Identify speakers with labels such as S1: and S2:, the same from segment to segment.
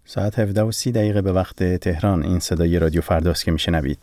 S1: ساعت 17:30 به وقت تهران. این صدای رادیو فرداست که میشنوید.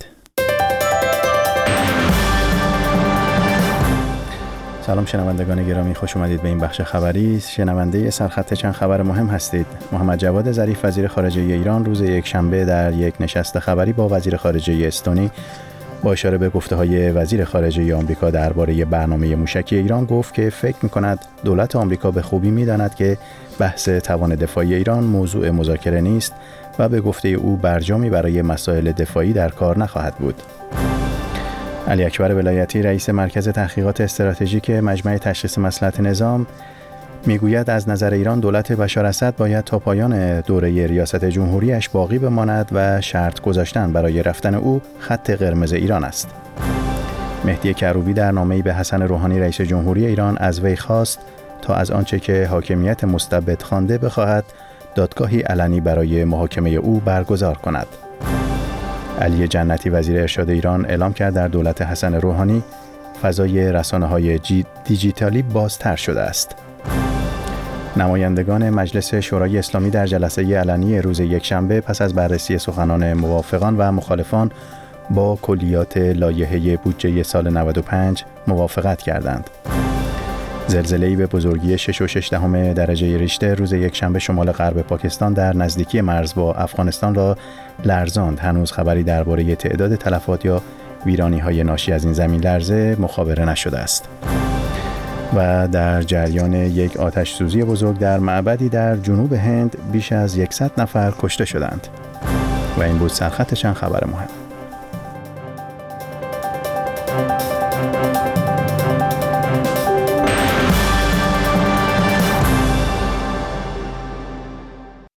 S1: سلام شنوندگان گرامی، خوش اومدید به این بخش خبری. شنونده سرخط چند خبر مهم هستید. محمد جواد ظریف وزیر خارجه ایران روز یکشنبه در یک نشست خبری با وزیر خارجه استونی با اشاره به گفته‌های وزیر خارجه آمریکا درباره برنامه موشکی ایران گفت که فکر می‌کند دولت آمریکا به خوبی می‌داند که بحث توان دفاعی ایران موضوع مذاکره نیست و به گفته او برجامی برای مسائل دفاعی در کار نخواهد بود. علی اکبر ولایتی رئیس مرکز تحقیقات استراتژیک مجمع تشخیص مصلحت نظام میگوید از نظر ایران دولت بشار اسد باید تا پایان دوره ریاست جمهوریش باقی بماند و شرط گذاشتن برای رفتن او خط قرمز ایران است. مهدی کروبی در نامه‌ای به حسن روحانی رئیس جمهوری ایران از وی خواست تا از آنچه که حاکمیت مستبد خوانده بخواهد دادگاهی علنی برای محاکمه او برگزار کند. علی جنتی وزیر ارشاد ایران اعلام کرد در دولت حسن روحانی فضای رسانه‌های دیجیتالی بازتر شده است. نمایندگان مجلس شورای اسلامی در جلسه علنی روز یکشنبه پس از بررسی سخنان موافقان و مخالفان با کلیات لایحه بودجه سال 95 موافقت کردند. زلزله‌ای به بزرگی 6.6 درجه ریشتر روز یکشنبه شمال غرب پاکستان در نزدیکی مرز با افغانستان را لرزاند. هنوز خبری درباره تعداد تلفات یا ویرانی‌های ناشی از این زمین لرزه مخابره نشده است. و در جریان یک آتش سوزی بزرگ در معبدی در جنوب هند بیش از 100 نفر کشته شدند. و این بود سرخط چند خبر مهم.